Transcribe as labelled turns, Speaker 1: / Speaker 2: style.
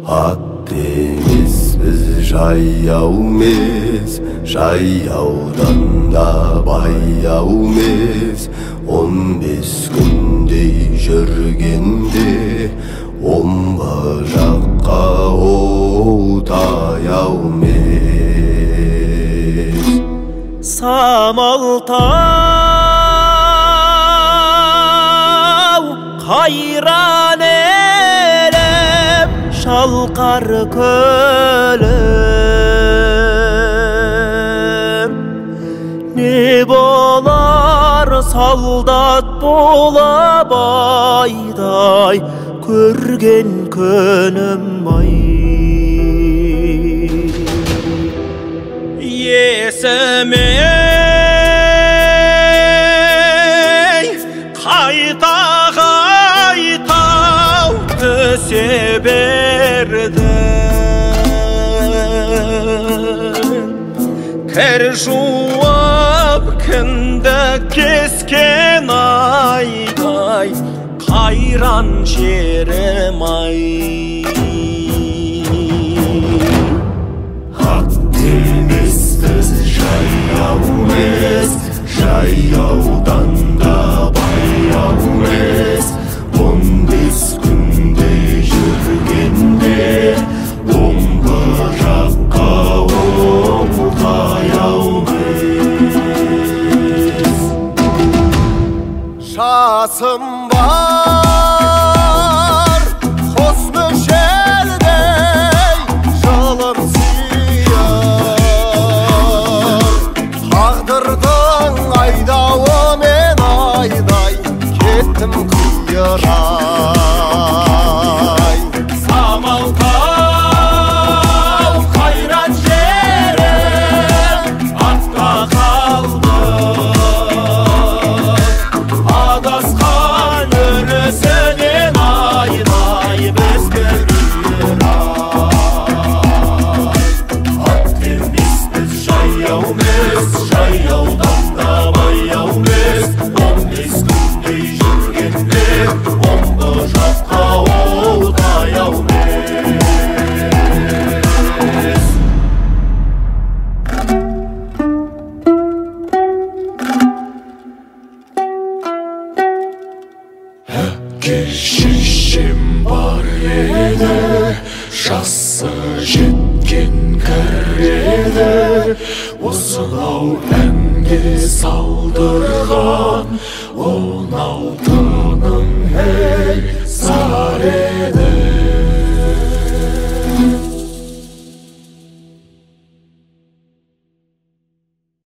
Speaker 1: ат деңіз біз жаяумыз, жаяудан да баяумыз. 15 күндей жүргенде омбы жаққа таяумыз.
Speaker 2: Самалтау қайран елім, шалқар көлім. Не болар солдат болып айдай, көрген күнім ай. Есіме қайта түсе берді. Кір жуып кіндік кескен айдай, қайран жерім ай.
Speaker 1: Ат деңіз біз жаяумыз, жаяудан да баяумыз. 15 күндей жүргенде омбы жаққа таяумыз. Жасым бар қос мөлшердей, жылым сүйер. Тағдырдың айдауымен айдай, кеттім құйырай.
Speaker 2: Самалтау қайран жерім, артқа қалды. Адасқан өрісінен айдай, біз көрер-ай.
Speaker 1: Ат деңіз біз жаяумыз, жаяудан да баяумыз. 15 күндей жүргенде омбы жаққа таяумыз. Әке шешем бар еді, жасы жеткен кәрі еді. Осынау әнге салдырған 16-ның